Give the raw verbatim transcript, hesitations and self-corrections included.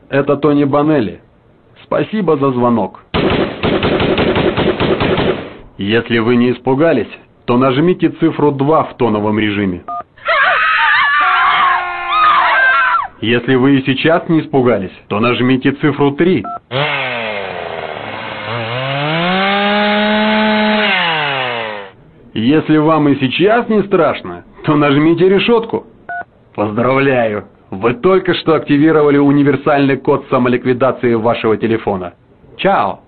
Это Тони Банелли. Спасибо за звонок. Если вы не испугались, то нажмите цифру два в тоновом режиме. Если вы и сейчас не испугались, то нажмите цифру три. Если вам и сейчас не страшно, то нажмите решетку. Поздравляю! Вы только что активировали универсальный код самоликвидации вашего телефона. Чао!